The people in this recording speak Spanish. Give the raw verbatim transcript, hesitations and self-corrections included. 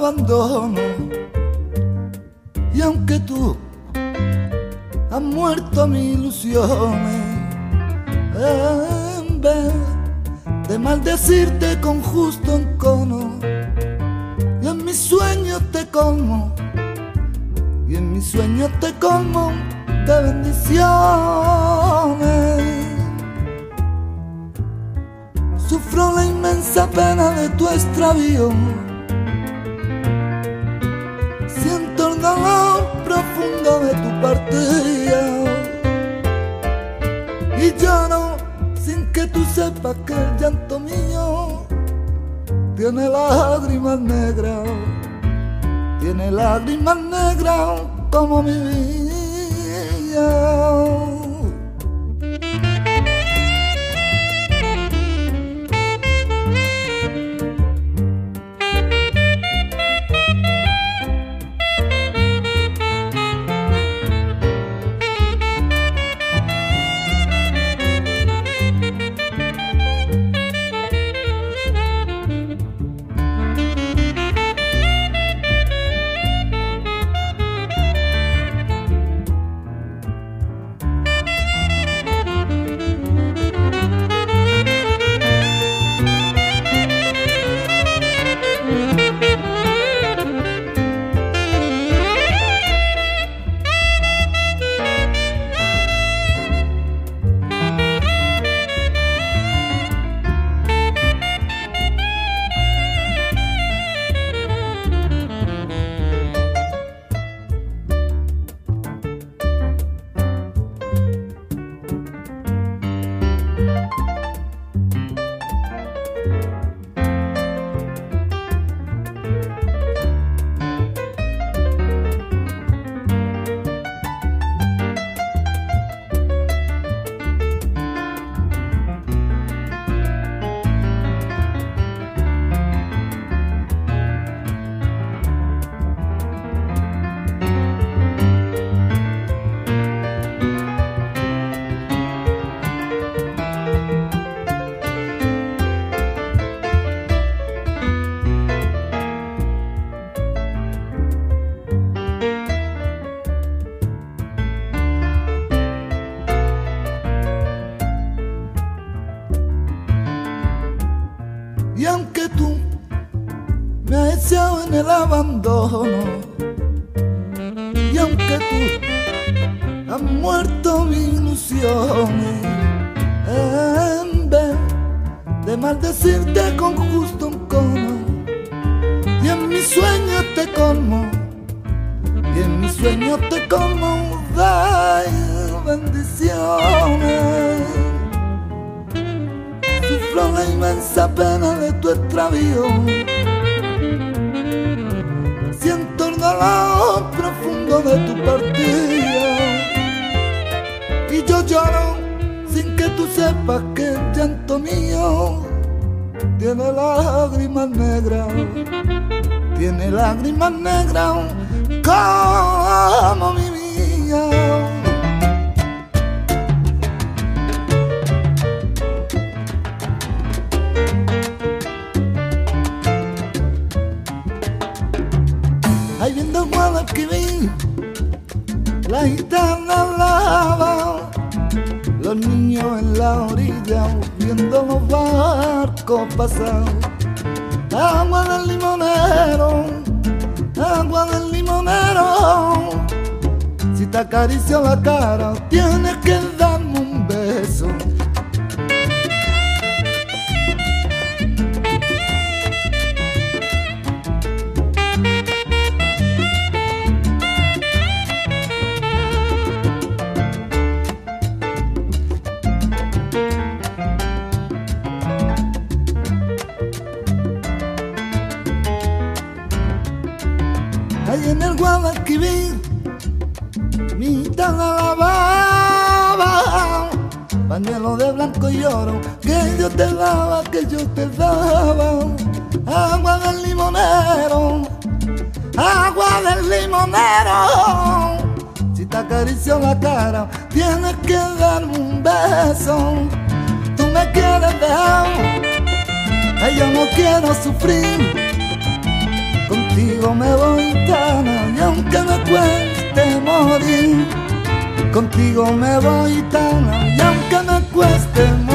abandono. Y aunque tú has muerto mis ilusiones, en vez de maldecirte con justo encono, y en mis sueños te colmo, y en mis sueños te colmo de bendiciones. Sufro la inmensa pena de tu extravío, siento el dolor profundo de tu partida, y lloro sin que tú sepas que el llanto mío tiene lágrimas negras, tiene lágrimas negras como mi vida. Y aunque tú me has echado en el abandono, y aunque tú has muerto mis ilusiones, en vez de maldecirte con justo encono, y en mis sueños te colmo, y en mis sueños te colmo de bendiciones. Sufro la inmensa pena de tu extravío, siento el dolor profundo de tu partida, y yo lloro sin que tú sepas que el llanto mío tiene lágrimas negras, tiene lágrimas negras como mi vida. Ahí viendo el Guadalquivir, la gitana hablaba, los niños en la orilla viendo los barcos pasar. Agua del limonero, agua del limonero, si te acaricio la cara tienes que darme un beso. Ahí en el Guadalquivir, mi gitana lavaba, pañuelo de blanco y oro, que yo te daba, que yo te daba. Agua del limonero, agua del limonero, si te acaricio la cara, tienes que darme un beso. Tú me quieres dejar, ay, yo no quiero sufrir, contigo morir. Contigo me voy, Tana, y aunque me cueste